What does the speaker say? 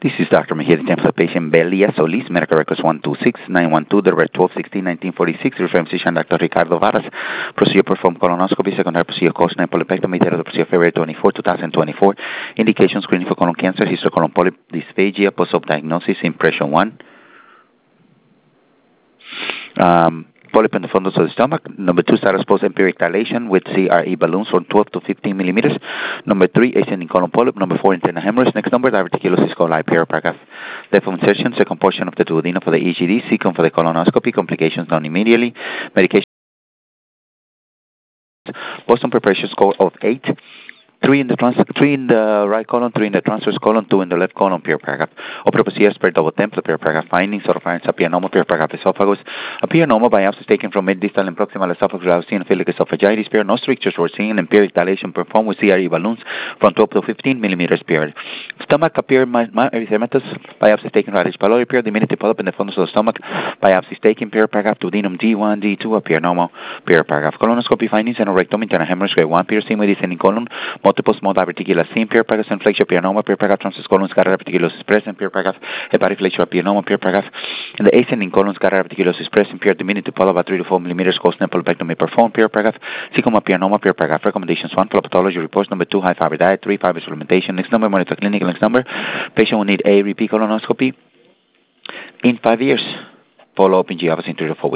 This is Dr. Mejia, the patient Belia Solis, medical records 126912, the red 12/16/1946, reference physician Dr. Ricardo Varas, procedure performed colonoscopy, secondary procedure colon polypectomy, date of the procedure February 24, 2024, indication screening for colon cancer, histocolon polyp dysphagia, post-op diagnosis, impression 1. Polyp in the fundus of the stomach. Number 2, status post-empiric dilation with CRE balloons from 12 to 15 millimeters. Number 3, ascending colon polyp. Number 4, internal hemorrhage. Next number, diverticulosis coli, paragraph. Depth of insertion, second portion of the duodenum for the EGD, second for the colonoscopy, complications done immediately. Medication, Boston preparation score of 8. 3 in the right colon, 3 in the transverse colon, 2 in the left colon, pure paragraph. Upper procedure spread double template, pure paragraph. Findings, oropharynx appear normal, pure paragraph. Esophagus appear normal. Biopsies taken from mid-distal and proximal esophagus without eosinophilic esophagitis, period. No strictures were seen. Empiric dilation performed with CRE balloons from 12 to 15 millimeters, period. Stomach appear erythematous. Biopsies taken radish pylori, period. Diminutive polyp in the fundus of the stomach. Biopsies taken, pure paragraph. Duodenum D1, D2 appear normal, pure paragraph. Colonoscopy findings, anorrectum, internal hemorrhage, grade 1, period. Same with descending colon. Multiple small diverticular seen, pure paragraph, and flexure appear normal, pure paragraph, transverse colon, scatter diverticulosis present, pure paragraph, hepatic flexure appear normal, pure paragraph, in the ascending colon, scatter diverticulosis present, pure diminutive polyp about 3 to 4 millimeters, coastal polypectomy performed, pure paragraph, cecum appear normal, pure paragraph. Recommendations: 1, pathology reports. Number 2, high fiber diet. 3, fiber supplementation. Next number, monitor clinical. Next number, patient will need a repeat colonoscopy in 5 years. Follow up in GI in 3 to 4 weeks.